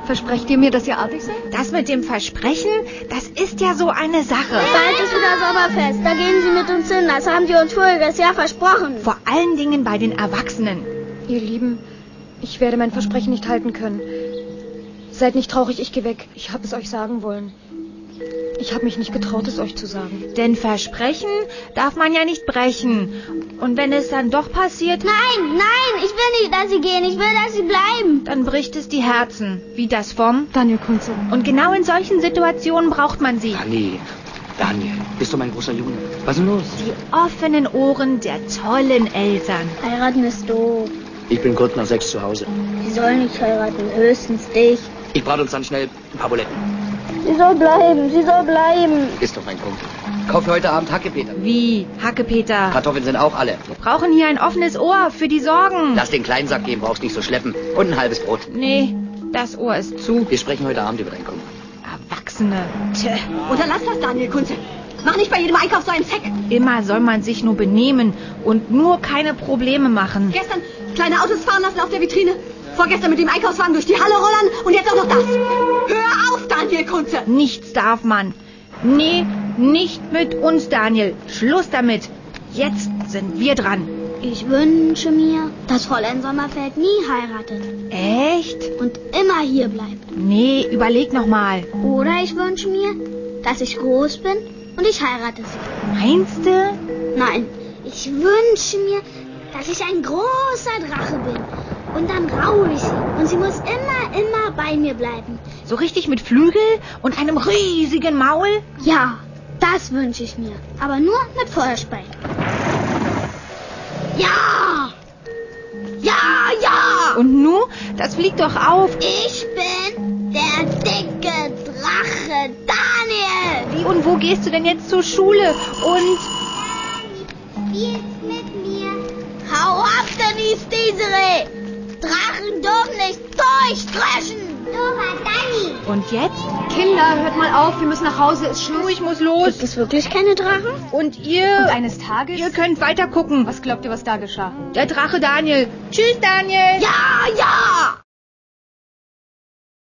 Versprecht ihr mir, dass ihr artig seid? Das mit dem Versprechen, das ist ja so eine Sache. Bald ist wieder Sommerfest. Da gehen Sie mit uns hin. Das haben Sie uns voriges Jahr versprochen. Vor allen Dingen bei den Erwachsenen. Ihr Lieben, ich werde mein Versprechen nicht halten können. Seid nicht traurig, ich gehe weg. Ich habe es euch sagen wollen. Ich habe mich nicht getraut, es euch zu sagen. Denn Versprechen darf man ja nicht brechen. Und wenn es dann doch passiert... Nein, ich will nicht, dass Sie gehen. Ich will, dass Sie bleiben. Dann bricht es die Herzen. Wie das vom... Daniel Kunze. Und genau in solchen Situationen braucht man sie. Daniel, bist du mein großer Junge? Was ist denn los? Die offenen Ohren der tollen Eltern. Heiraten ist doof. Ich bin kurz nach 6 zu Hause. Sie soll nicht heiraten, höchstens dich. Ich brate uns dann schnell ein paar Buletten. Sie soll bleiben. Ist doch mein Kumpel. Kauf für heute Abend Hackepeter. Wie? Hackepeter. Kartoffeln sind auch alle. Wir brauchen hier ein offenes Ohr für die Sorgen. Lass den kleinen Sack gehen, brauchst nicht so schleppen. Und ein halbes Brot. Nee, das Ohr ist zu. Wir sprechen heute Abend über deinen Kumpel. Erwachsene. Tja. Unterlass das, Daniel Kunze. Mach nicht bei jedem Einkauf so einen Zeck. Immer soll man sich nur benehmen und nur keine Probleme machen. Gestern kleine Autos fahren lassen auf der Vitrine. Vorgestern mit dem Einkaufswagen durch die Halle rollern und jetzt auch noch das. Hör auf, Daniel Kunze. Nichts darf man. Nee, nicht mit uns, Daniel. Schluss damit. Jetzt sind wir dran. Ich wünsche mir, dass Fräulein Sommerfeld nie heiratet Echt? und immer hier bleibt. Nee, überleg noch mal. Oder ich wünsche mir, dass ich groß bin und ich heirate sie. Meinst du? Nein, ich wünsche mir, dass ich ein großer Drache bin. Und dann raue ich sie. Und sie muss immer bei mir bleiben. So richtig mit Flügel und einem riesigen Maul? Ja, das wünsche ich mir. Aber nur mit Feuerspray. Ja! Ja! Und nu? Das fliegt doch auf. Ich bin der dicke Drache Daniel. Wie und wo gehst du denn jetzt zur Schule? Und... Spielst mit mir. Hau ab, Denise Desiree. Drachen dürfen nicht durchdreschen. Doofer Danny. Und jetzt? Kinder, hört mal auf, wir müssen nach Hause, ist Schluss. Ich muss los. Gibt es wirklich keine Drachen? Und ihr... Und eines Tages... Ihr könnt weiter gucken. Was glaubt ihr, was da geschah? Der Drache Daniel. Tschüss, Daniel. Ja!